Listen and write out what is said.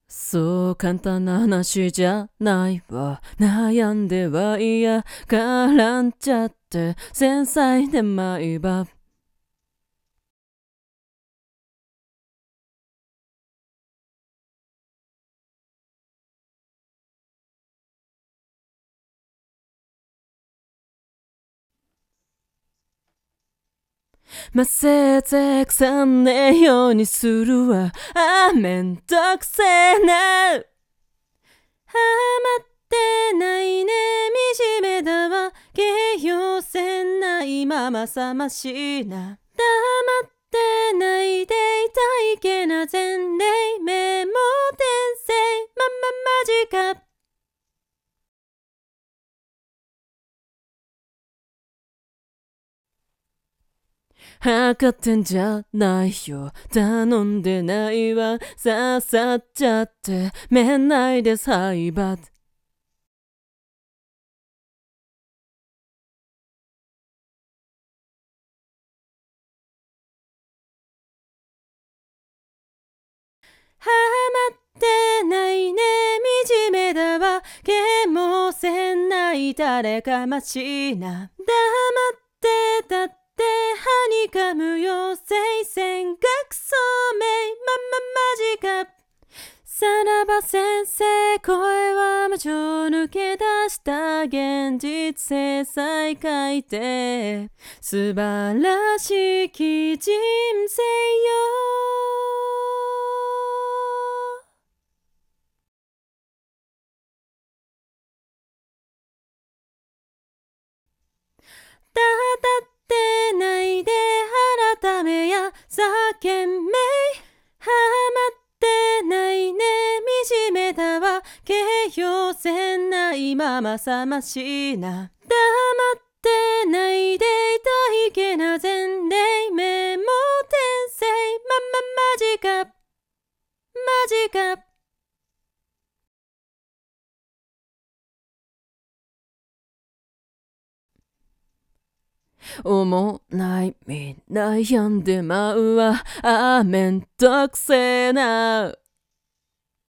そう簡単な話じゃないわ。悩んでは嫌絡んじゃって繊細で毎晩。ませてくさんねえようにするわ。めんどくせえな。ハマってないね、惨めだわ。形容せないままさましいな。黙ってないでいたいけな前例メモ転生マジか。測ってんじゃないよ、頼んでないわ。刺さっちゃってめんないで裁判。ハマってないね、惨めだわ。けもせない誰かましいな。黙ってたってはにかむ妖精線がクソめマジか。さらば先生、声は魔女抜け出した現実制裁書いて素晴らしき人生よ。たたってないで改めや叫んめい。ハマってないね、惨めだわ。形容せないままさましいな。黙ってないでいたいけな前例メモ転生マジか。おもないみ悩んでまうわ。めんどくせえな。